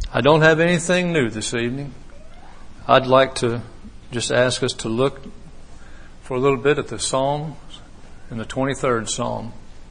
I don't have anything new this evening. I'd like to just ask us to look for a little bit at the Psalm in the 23rd Psalm.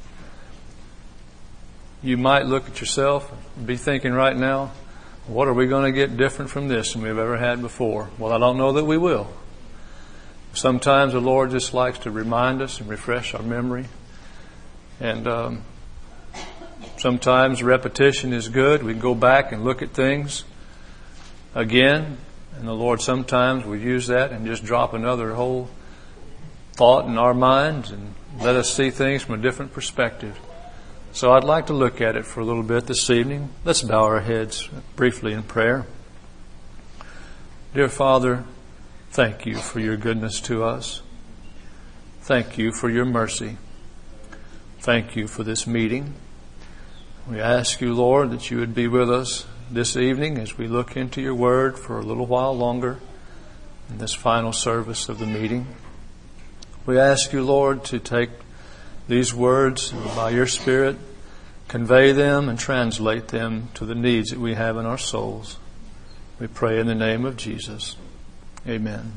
You might look at yourself and be thinking right now, what are we going to get different from this than we've ever had before? Well, I don't know that we will. Sometimes the Lord just likes to remind us and refresh our memory. And sometimes repetition is good. We can go back and look at things again. And the Lord sometimes will use that and just drop another whole thought in our minds and let us see things from a different perspective. So I'd like to look at it for a little bit this evening. Let's bow our heads briefly in prayer. Dear Father, thank you for your goodness to us. Thank you for your mercy. Thank you for this meeting. We ask you, Lord, that you would be with us this evening as we look into your word for a little while longer in this final service of the meeting. We ask you, Lord, to take these words and by your Spirit convey them and translate them to the needs that we have in our souls. We pray in the name of Jesus. Amen.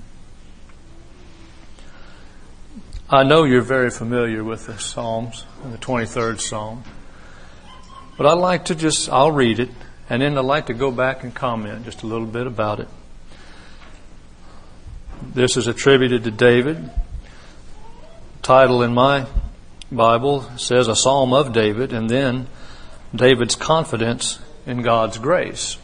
I know you're very familiar with the Psalms and the 23rd Psalm. But I'll read it, and then I'd like to go back and comment just a little bit about it. This is attributed to David. The title in my Bible says a Psalm of David, and then David's confidence in God's grace.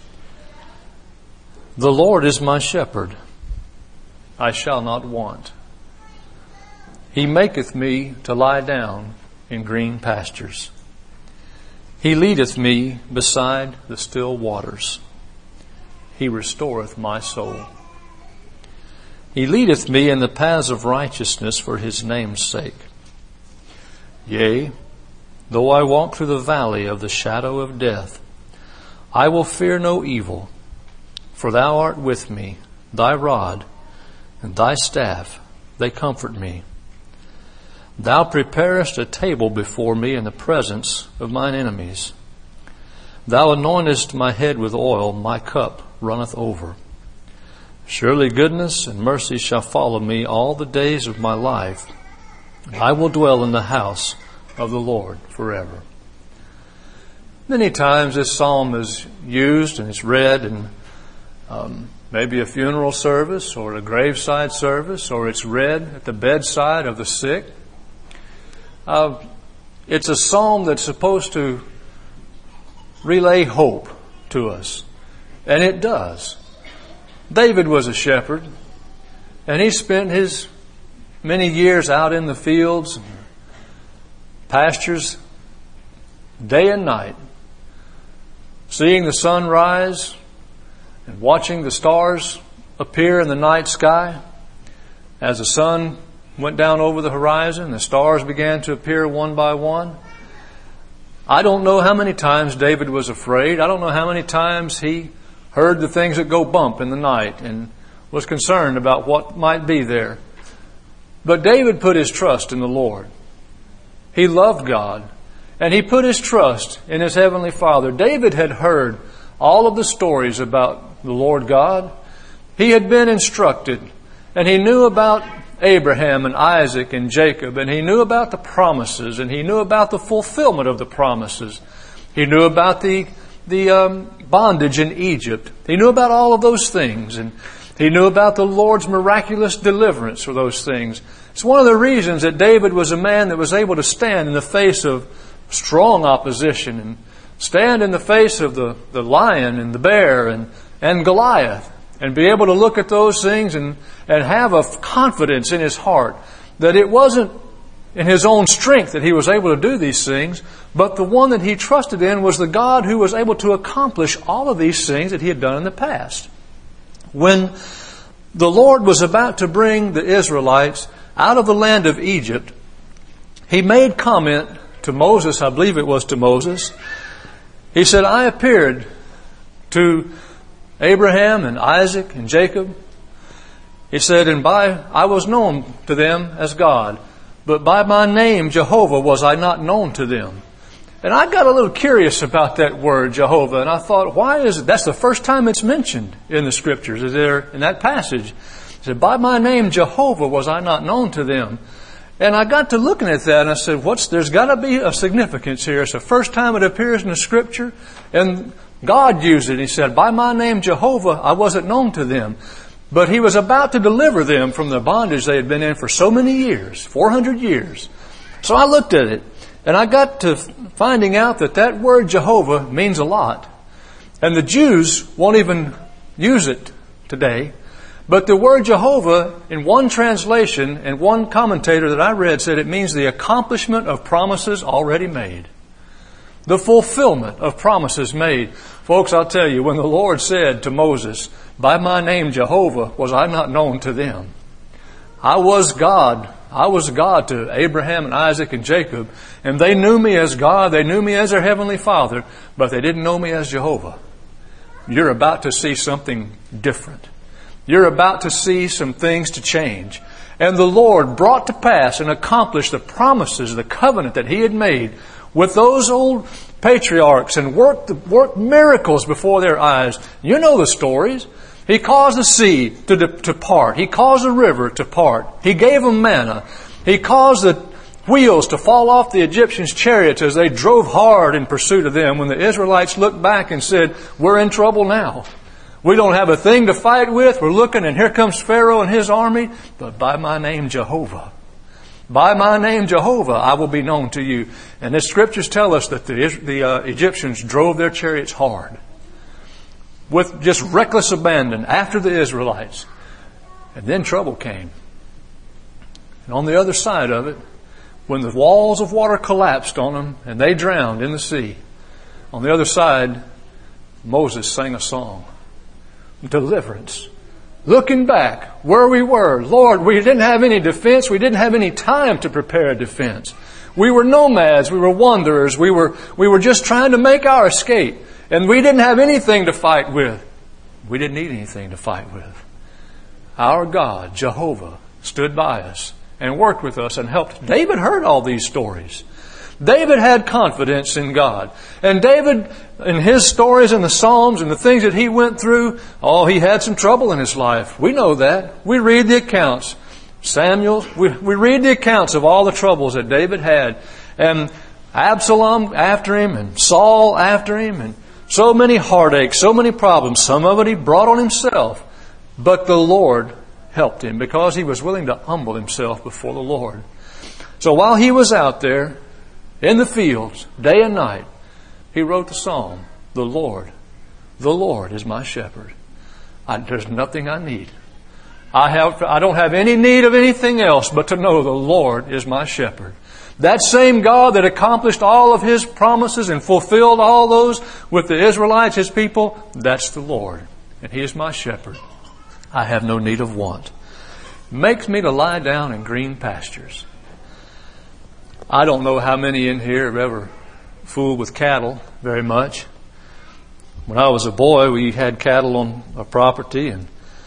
The Lord is my shepherd. I shall not want. He maketh me to lie down in green pastures. He leadeth me beside the still waters. He restoreth my soul. He leadeth me in the paths of righteousness for his name's sake. Yea, though I walk through the valley of the shadow of death, I will fear no evil, for thou art with me. Thy rod and thy staff, they comfort me. Thou preparest a table before me in the presence of mine enemies. Thou anointest my head with oil, my cup runneth over. Surely goodness and mercy shall follow me all the days of my life. I will dwell in the house of the Lord forever. Many times this psalm is used and it's read in maybe a funeral service or a graveside service, or it's read at the bedside of the sick. It's a psalm that's supposed to relay hope to us. And it does. David was a shepherd, and he spent his many years out in the fields, pastures, day and night, seeing the sun rise and watching the stars appear in the night sky. As the sun went down over the horizon, the stars began to appear one by one. I don't know how many times David was afraid. I don't know how many times he heard the things that go bump in the night and was concerned about what might be there. But David put his trust in the Lord. He loved God, and he put his trust in his heavenly Father. David had heard all of the stories about the Lord God. He had been instructed, and he knew about Abraham and Isaac and Jacob, and he knew about the promises, and he knew about the fulfillment of the promises. He knew about the bondage in Egypt. He knew about all of those things, and he knew about the Lord's miraculous deliverance for those things. It's one of the reasons that David was a man that was able to stand in the face of strong opposition and stand in the face of the lion and the bear and Goliath, and be able to look at those things and have a confidence in his heart that it wasn't in his own strength that he was able to do these things, but the one that he trusted in was the God who was able to accomplish all of these things that he had done in the past. When the Lord was about to bring the Israelites out of the land of Egypt, he made comment to Moses, I believe it was to Moses. He said, I appeared to Abraham and Isaac and Jacob. He said, and I was known to them as God, but by my name Jehovah was I not known to them. And I got a little curious about that word, Jehovah, and I thought, why is it? That's the first time it's mentioned in the Scriptures, is there in that passage. It said, by my name Jehovah was I not known to them. And I got to looking at that and I said, there's got to be a significance here. It's the first time it appears in the Scripture, and God used it. He said, by my name Jehovah, I wasn't known to them. But He was about to deliver them from the bondage they had been in for so many years, 400 years. So I looked at it, and I got to finding out that word Jehovah means a lot. And the Jews won't even use it today. But the word Jehovah, in one translation and one commentator that I read, said it means the accomplishment of promises already made. The fulfillment of promises made. Folks, I'll tell you, when the Lord said to Moses, by my name Jehovah was I not known to them. I was God. I was God to Abraham and Isaac and Jacob. And they knew me as God. They knew me as their Heavenly Father. But they didn't know me as Jehovah. You're about to see something different. You're about to see some things to change. And the Lord brought to pass and accomplished the promises, the covenant that He had made with those old patriarchs and worked miracles before their eyes. You know the stories. He caused the sea to part. He caused the river to part. He gave them manna. He caused the wheels to fall off the Egyptians' chariots as they drove hard in pursuit of them when the Israelites looked back and said, we're in trouble now. We don't have a thing to fight with. We're looking and here comes Pharaoh and his army. But by my name Jehovah, by my name Jehovah, I will be known to you. And the Scriptures tell us that the Egyptians drove their chariots hard with just reckless abandon after the Israelites. And then trouble came. And on the other side of it, when the walls of water collapsed on them and they drowned in the sea, on the other side, Moses sang a song. Deliverance. Looking back where we were, Lord, we didn't have any defense. We didn't have any time to prepare a defense. We were nomads. We were wanderers. We were just trying to make our escape. And we didn't have anything to fight with. We didn't need anything to fight with. Our God, Jehovah, stood by us and worked with us and helped. David heard all these stories. David had confidence in God. And David, in his stories in the Psalms and the things that he went through, he had some trouble in his life. We know that. We read the accounts. We read the accounts of all the troubles that David had. And Absalom after him and Saul after him and so many heartaches, so many problems. Some of it he brought on himself. But the Lord helped him because he was willing to humble himself before the Lord. So while he was out there in the fields, day and night, he wrote the psalm, the Lord is my shepherd. There's nothing I need. I don't have any need of anything else but to know the Lord is my shepherd. That same God that accomplished all of His promises and fulfilled all those with the Israelites, His people, that's the Lord. And He is my shepherd. I have no need of want. Makes me to lie down in green pastures. I don't know how many in here have ever fooled with cattle very much. When I was a boy, we had cattle on a property, and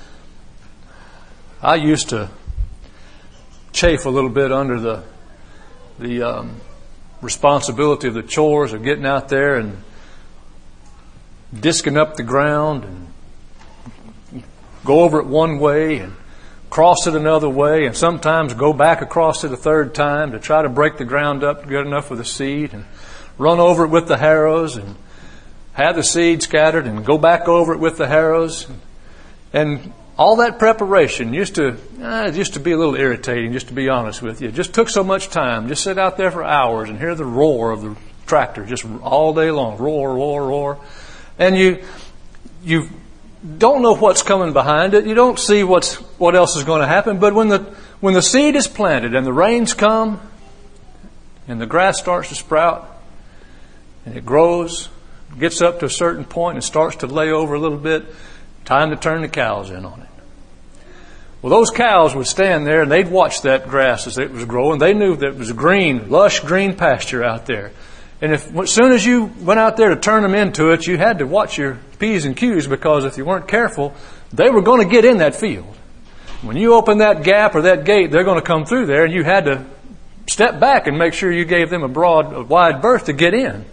I used to chafe a little bit under the responsibility of the chores of getting out there and disking up the ground and go over it one way and cross it another way, and sometimes go back across it a third time to try to break the ground up good enough for the seed, and run over it with the harrows and have the seed scattered and go back over it with the harrows. And all that preparation used to be a little irritating, just to be honest with you. It just took so much time. Just sit out there for hours and hear the roar of the tractor just all day long. Roar, roar, roar. And you don't know what's coming behind it. You don't see what else is going to happen. But when the seed is planted and the rains come and the grass starts to sprout and it grows, gets up to a certain point and starts to lay over a little bit, time to turn the cows in on it. Well, those cows would stand there and they'd watch that grass as it was growing. They knew that it was green, lush green pasture out there. And as soon as you went out there to turn them into it, you had to watch your P's and Q's, because if you weren't careful, they were going to get in that field. When you open that gap or that gate, they're going to come through there, and you had to step back and make sure you gave them a wide berth to get in.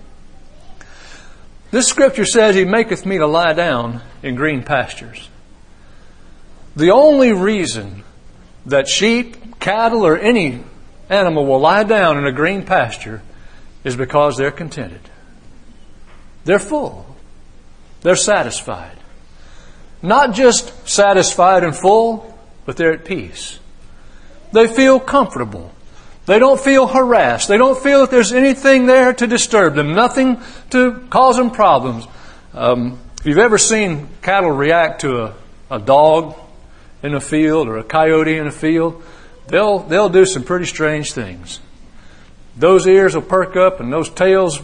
This scripture says, He maketh me to lie down in green pastures. The only reason that sheep, cattle, or any animal will lie down in a green pasture is because they're contented. They're full. They're satisfied. Not just satisfied and full, but they're at peace. They feel comfortable. They don't feel harassed. They don't feel that there's anything there to disturb them, nothing to cause them problems. If you've ever seen cattle react to a dog in a field or a coyote in a field, they'll do some pretty strange things. Those ears will perk up and those tails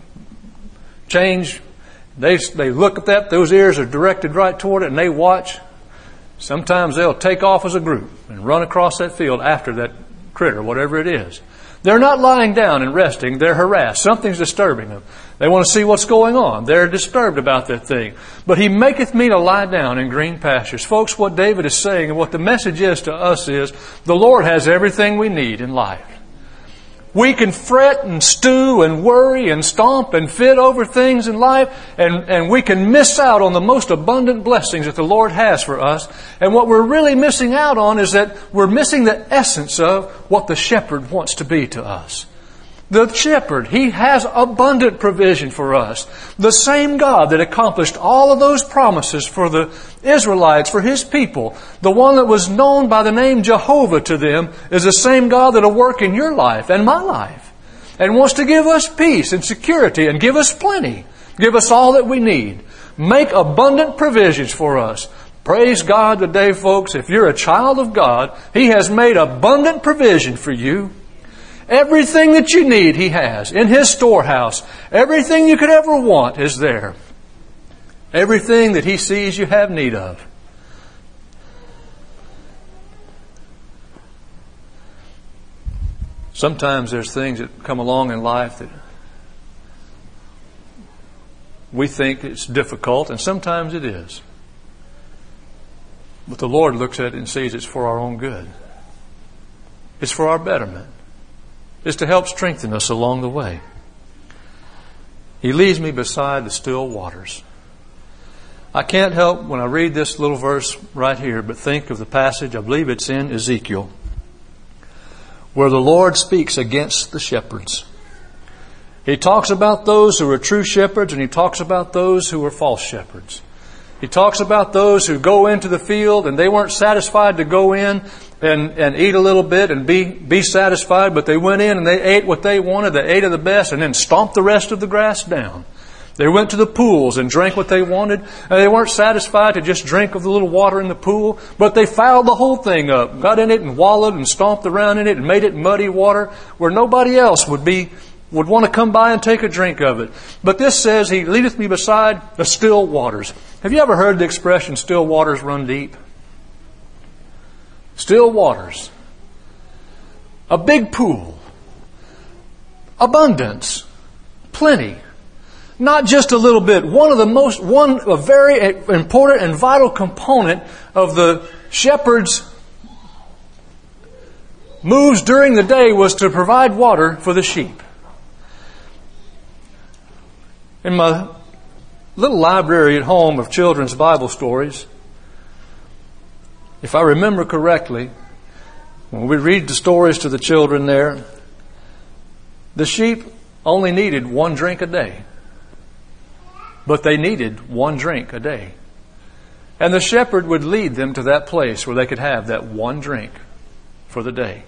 change. They look at that, those ears are directed right toward it, and they watch. Sometimes they'll take off as a group and run across that field after that critter, whatever it is. They're not lying down and resting. They're harassed. Something's disturbing them. They want to see what's going on. They're disturbed about that thing. But He maketh me to lie down in green pastures. Folks, what David is saying and what the message is to us is the Lord has everything we need in life. We can fret and stew and worry and stomp and fit over things in life, and we can miss out on the most abundant blessings that the Lord has for us. And what we're really missing out on is that we're missing the essence of what the shepherd wants to be to us. The shepherd, He has abundant provision for us. The same God that accomplished all of those promises for the Israelites, for His people, the one that was known by the name Jehovah to them, is the same God that will work in your life and my life, and wants to give us peace and security and give us plenty, give us all that we need, make abundant provisions for us. Praise God today, folks. If you're a child of God, He has made abundant provision for you. Everything that you need, He has in His storehouse. Everything you could ever want is there. Everything that He sees you have need of. Sometimes there's things that come along in life that we think it's difficult, and sometimes it is. But the Lord looks at it and sees it's for our own good. It's for our betterment. Is to help strengthen us along the way. He leads me beside the still waters. I can't help when I read this little verse right here, but think of the passage, I believe it's in Ezekiel, where the Lord speaks against the shepherds. He talks about those who are true shepherds, and He talks about those who are false shepherds. He talks about those who go into the field and they weren't satisfied to go in and eat a little bit and be satisfied, but they went in and they ate what they wanted, they ate of the best, and then stomped the rest of the grass down. They went to the pools and drank what they wanted, and they weren't satisfied to just drink of the little water in the pool, but they fouled the whole thing up, got in it and wallowed and stomped around in it and made it muddy water where nobody else would want to come by and take a drink of it. But this says, He leadeth me beside the still waters. Have you ever heard the expression, still waters run deep? Still waters. A big pool. Abundance. Plenty. Not just a little bit. A very important and vital component of the shepherd's moves during the day was to provide water for the sheep. In my little library at home of children's Bible stories, if I remember correctly, when we read the stories to the children there, the sheep only needed one drink a day. But they needed one drink a day. And the shepherd would lead them to that place where they could have that one drink for the day.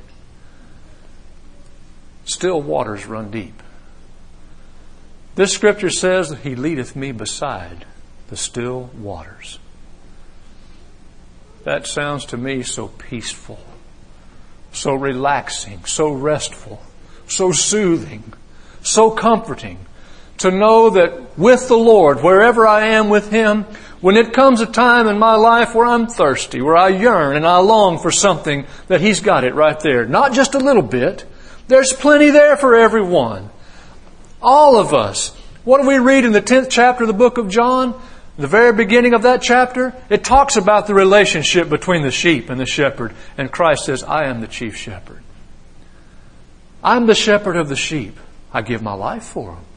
Still waters run deep. This scripture says that He leadeth me beside the still waters. That sounds to me so peaceful, so relaxing, so restful, so soothing, so comforting. To know that with the Lord, wherever I am with Him, when it comes a time in my life where I'm thirsty, where I yearn and I long for something, that He's got it right there. Not just a little bit. There's plenty there for everyone. All of us. What do we read in the 10th chapter of the book of John? The very beginning of that chapter, it talks about the relationship between the sheep and the shepherd. And Christ says, I am the chief shepherd. I'm the shepherd of the sheep. I give my life for them.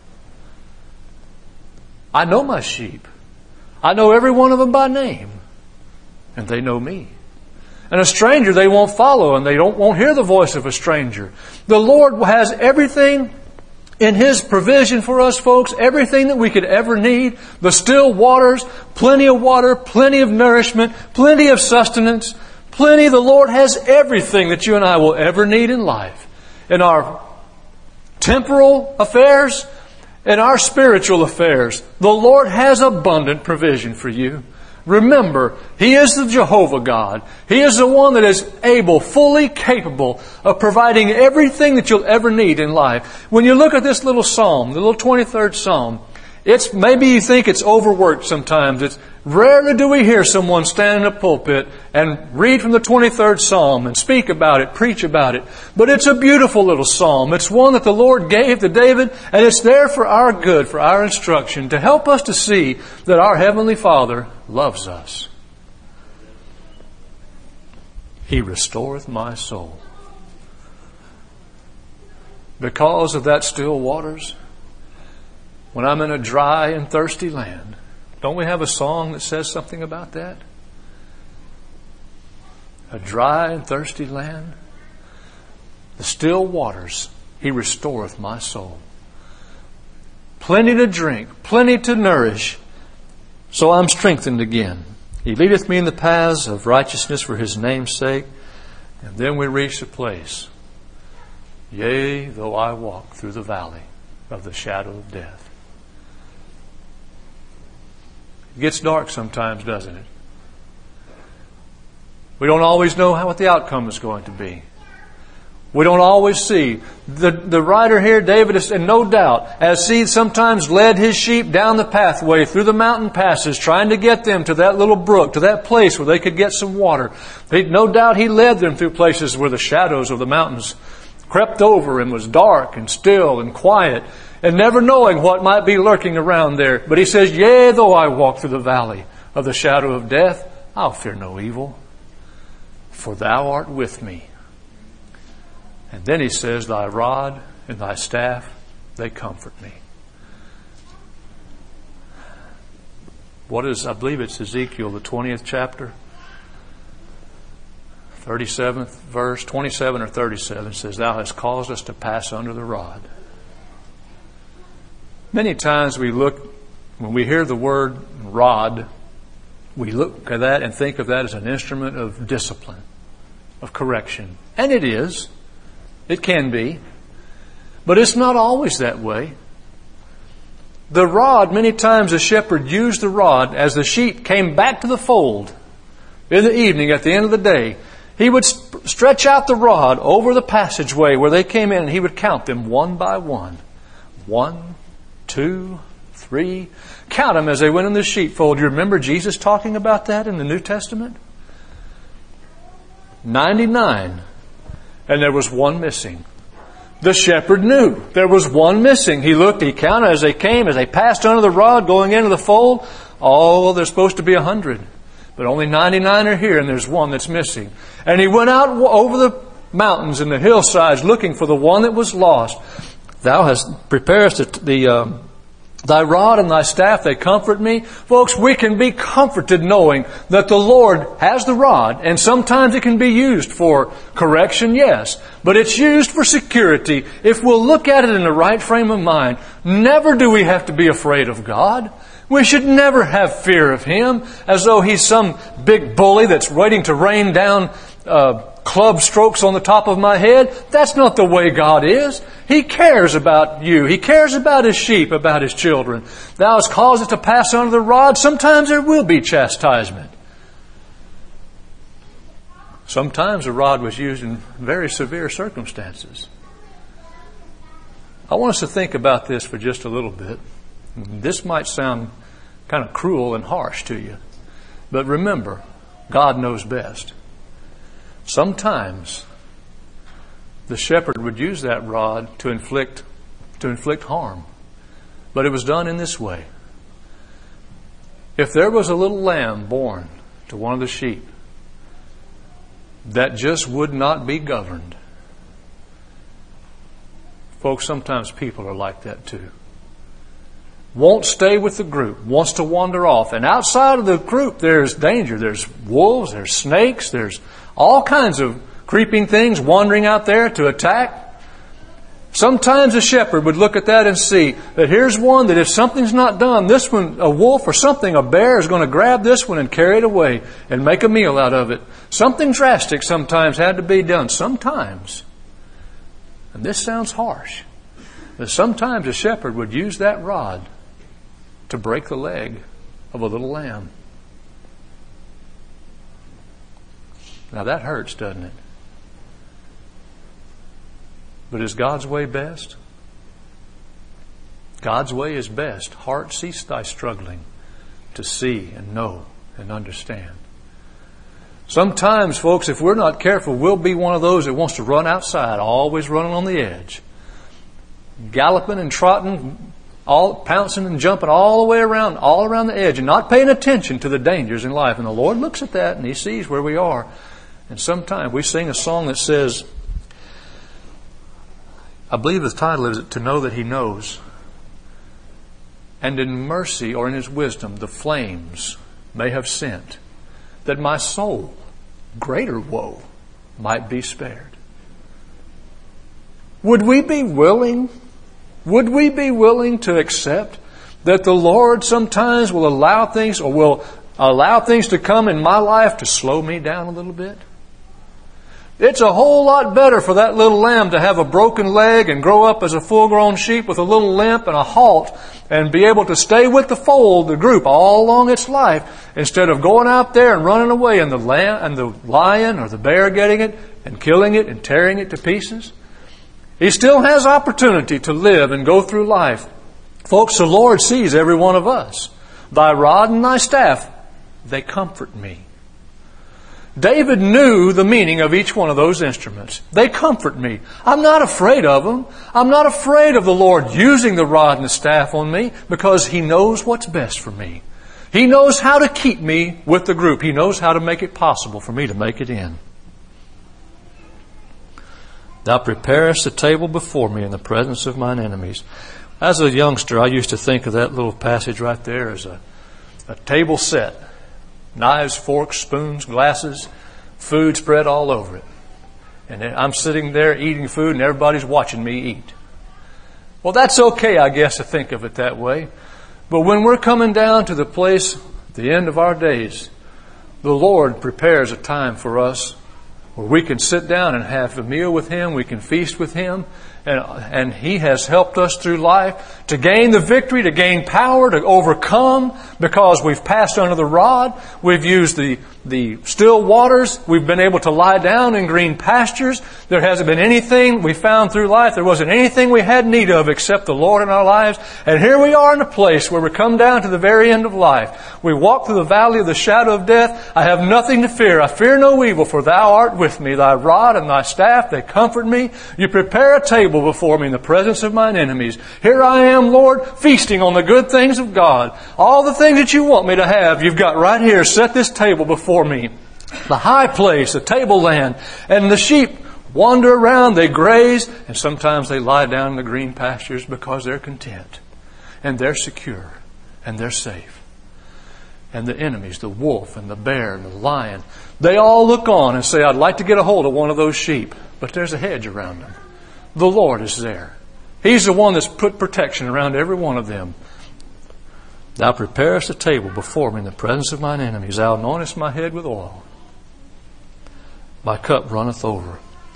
I know my sheep. I know every one of them by name. And they know me. And a stranger they won't follow, and they won't hear the voice of a stranger. The Lord has everything in His provision for us, folks, everything that we could ever need. The still waters, plenty of water, plenty of nourishment, plenty of sustenance, plenty. The Lord has everything that you and I will ever need in life. In our temporal affairs, in our spiritual affairs, the Lord has abundant provision for you. Remember, He is the Jehovah God. He is the one that is able, fully capable of providing everything that you'll ever need in life. When you look at this little psalm, the little 23rd Psalm, maybe you think it's overworked sometimes. Rarely do we hear someone stand in a pulpit and read from the 23rd Psalm and speak about it, preach about it. But it's a beautiful little psalm. It's one that the Lord gave to David, and it's there for our good, for our instruction, to help us to see that our Heavenly Father loves us. He restoreth my soul. Because of that still waters, when I'm in a dry and thirsty land. Don't we have a song that says something about that? A dry and thirsty land. The still waters, He restoreth my soul. Plenty to drink, plenty to nourish. So I'm strengthened again. He leadeth me in the paths of righteousness for His name's sake. And then we reach the place. Yea, though I walk through the valley of the shadow of death. It gets dark sometimes, doesn't it? We don't always know what the outcome is going to be. We don't always see. The writer here, David, is in no doubt, as he sometimes led his sheep down the pathway through the mountain passes, trying to get them to that little brook, to that place where they could get some water. No doubt he led them through places where the shadows of the mountains crept over and was dark and still and quiet, and never knowing what might be lurking around there. But he says, yea, though I walk through the valley of the shadow of death, I'll fear no evil, for Thou art with me. And then he says, Thy rod and Thy staff, they comfort me. I believe it's Ezekiel, the 20th chapter, 37th verse, 27 or 37 says, Thou hast caused us to pass under the rod. Many times when we hear the word rod, we look at that and think of that as an instrument of discipline, of correction. And it is. It can be. But it's not always that way. The rod, many times the shepherd used the rod as the sheep came back to the fold in the evening at the end of the day. He would stretch out the rod over the passageway where they came in, and he would count them one by one. 1, 2, 3. Count them as they went in the sheepfold. You remember Jesus talking about that in the New Testament? 99. And there was one missing. The shepherd knew there was one missing. He looked, he counted as they came, as they passed under the rod going into the fold. Oh, there's supposed to be 100. But only 99 are here, and there's one that's missing. And he went out over the mountains and the hillsides looking for the one that was lost. Thou hast prepared Thy rod and Thy staff, they comfort me. Folks, we can be comforted knowing that the Lord has the rod, and sometimes it can be used for correction, yes, but it's used for security. If we'll look at it in the right frame of mind, never do we have to be afraid of God. We should never have fear of Him as though He's some big bully that's waiting to rain down club strokes on the top of my head. That's not the way God is. He cares about you. He cares about His sheep, about His children. Thou hast caused it to pass under the rod. Sometimes there will be chastisement. Sometimes the rod was used in very severe circumstances. I want us to think about this for just a little bit. This might sound kind of cruel and harsh to you, but remember, God knows best. Sometimes the shepherd would use that rod to inflict harm, but it was done in this way. If there was a little lamb born to one of the sheep that just would not be governed, Folks, sometimes people are like that too. Won't stay with the group, wants to wander off. And outside of the group, there's danger. There's wolves, there's snakes, there's all kinds of creeping things wandering out there to attack. Sometimes a shepherd would look at that and see that here's one that if something's not done, this one, a wolf or something, a bear is going to grab this one and carry it away and make a meal out of it. Something drastic sometimes had to be done. Sometimes. And this sounds harsh. But sometimes a shepherd would use that rod to break the leg of a little lamb. Now that hurts, doesn't it? But is God's way best? God's way is best. Heart, cease thy struggling to see and know and understand. Sometimes, folks, if we're not careful, we'll be one of those that wants to run outside, always running on the edge. Galloping and trotting, all pouncing and jumping all the way around, all around the edge, and not paying attention to the dangers in life. And the Lord looks at that and He sees where we are. And sometimes we sing a song that says, I believe the title is To Know That He Knows. And in mercy or in His wisdom, the flames may have sent, that my soul, greater woe, might be spared. Would we be willing to accept that the Lord sometimes will allow things to come in my life to slow me down a little bit? It's a whole lot better for that little lamb to have a broken leg and grow up as a full-grown sheep with a little limp and a halt and be able to stay with the fold, the group, all along its life, instead of going out there and running away and the lion or the bear getting it and killing it and tearing it to pieces. He still has opportunity to live and go through life. Folks, the Lord sees every one of us. Thy rod and thy staff, they comfort me. David knew the meaning of each one of those instruments. They comfort me. I'm not afraid of them. I'm not afraid of the Lord using the rod and the staff on me because He knows what's best for me. He knows how to keep me with the group. He knows how to make it possible for me to make it in. Thou preparest a table before me in the presence of mine enemies. As a youngster, I used to think of that little passage right there as a table set. Knives, forks, spoons, glasses, food spread all over it. And I'm sitting there eating food and everybody's watching me eat. Well, that's okay, I guess, to think of it that way. But when we're coming down to the place, the end of our days, the Lord prepares a time for us where we can sit down and have a meal with Him, we can feast with Him, and He has helped us through life to gain the victory, to gain power, to overcome, because we've passed under the rod, we've used the still waters, we've been able to lie down in green pastures. There hasn't been anything we found through life, there wasn't anything we had need of except the Lord in our lives. And here we are in a place where we come down to the very end of life. We walk through the valley of the shadow of death. I have nothing to fear. I fear no evil, for Thou art with me. Thy rod and Thy staff, they comfort me. You prepare a table before me in the presence of mine enemies. Here I am, Lord, feasting on the good things of God. All the things that You want me to have, You've got right here. Set this table before me. The high place, the tableland, and the sheep wander around, they graze, and sometimes they lie down in the green pastures because they're content, and they're secure, and they're safe. And the enemies, the wolf and the bear and the lion, they all look on and say, I'd like to get a hold of one of those sheep, but there's a hedge around them. The Lord is there. He's the one that's put protection around every one of them. Thou preparest a table before me in the presence of mine enemies. Thou anointest my head with oil. My cup runneth over.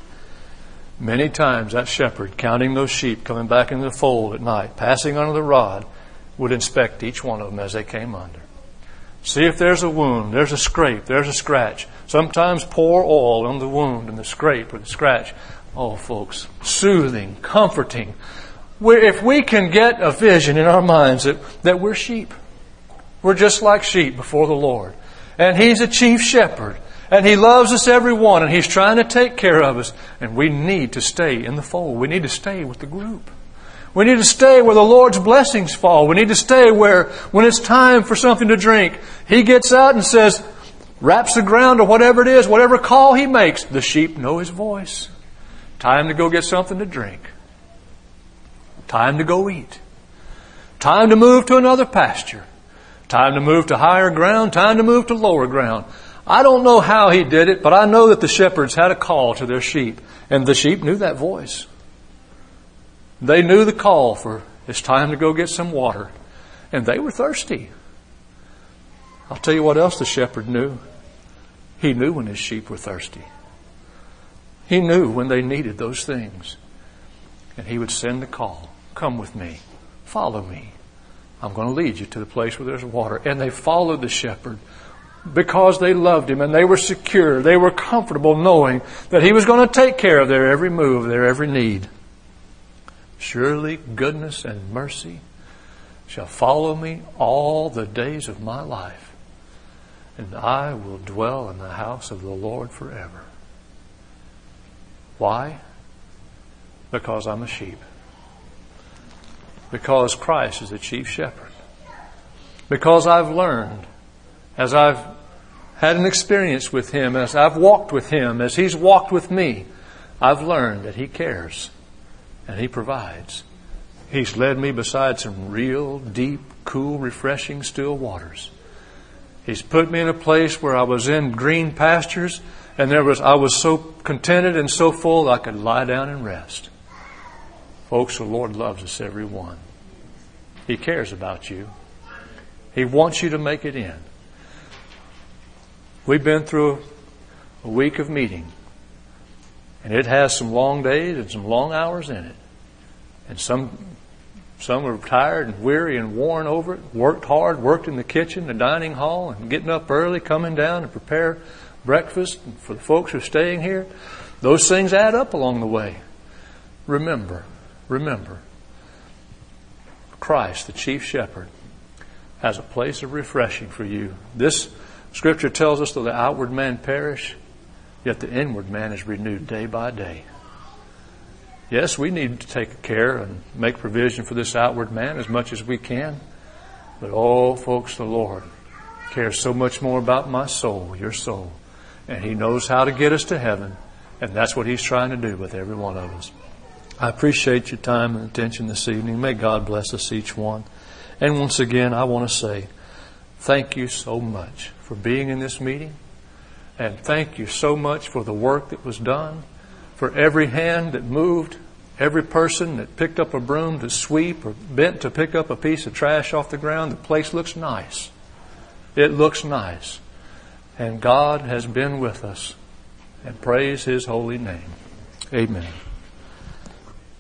Many times that shepherd, counting those sheep coming back into the fold at night, passing under the rod, would inspect each one of them as they came under. See if there's a wound, there's a scrape, there's a scratch. Sometimes pour oil on the wound and the scrape or the scratch. Oh, folks, soothing, comforting. If we can get a vision in our minds that we're sheep. We're just like sheep before the Lord. And He's a chief shepherd. And He loves us every one. And He's trying to take care of us. And we need to stay in the fold. We need to stay with the group. We need to stay where the Lord's blessings fall. We need to stay where, when it's time for something to drink, He gets out and says, wraps the ground or whatever it is, whatever call He makes, the sheep know His voice. Time to go get something to drink. Time to go eat. Time to move to another pasture. Time to move to higher ground. Time to move to lower ground. I don't know how he did it, but I know that the shepherds had a call to their sheep. And the sheep knew that voice. They knew the call for it's time to go get some water. And they were thirsty. I'll tell you what else the shepherd knew. He knew when his sheep were thirsty. He knew when they needed those things. And he would send the call. Come with me. Follow me. I'm going to lead you to the place where there's water. And they followed the shepherd because they loved him and they were secure. They were comfortable knowing that he was going to take care of their every move, their every need. Surely goodness and mercy shall follow me all the days of my life, and I will dwell in the house of the Lord forever. Why? Because I'm a sheep. Because Christ is the chief shepherd. Because I've learned, as I've had an experience with Him, as I've walked with Him, as He's walked with me, I've learned that He cares and He provides. He's led me beside some real, deep, cool, refreshing, still waters. He's put me in a place where I was in green pastures and I was so contented and so full I could lie down and rest. Folks, the Lord loves us every one. He cares about you. He wants you to make it in. We've been through a week of meeting, and it has some long days and some long hours in it. And some were tired and weary and worn over it, worked hard, worked in the kitchen, the dining hall, and getting up early, coming down to prepare breakfast for the folks who are staying here. Those things add up along the way. Remember, Christ, the chief shepherd, has a place of refreshing for you. This Scripture tells us that the outward man perish, yet the inward man is renewed day by day. Yes, we need to take care and make provision for this outward man as much as we can. But oh, folks, the Lord cares so much more about my soul, your soul. And He knows how to get us to heaven. And that's what He's trying to do with every one of us. I appreciate your time and attention this evening. May God bless us each one. And once again, I want to say thank you so much for being in this meeting. And thank you so much for the work that was done, for every hand that moved, every person that picked up a broom to sweep or bent to pick up a piece of trash off the ground. The place looks nice. It looks nice. And God has been with us. And praise His holy name. Amen.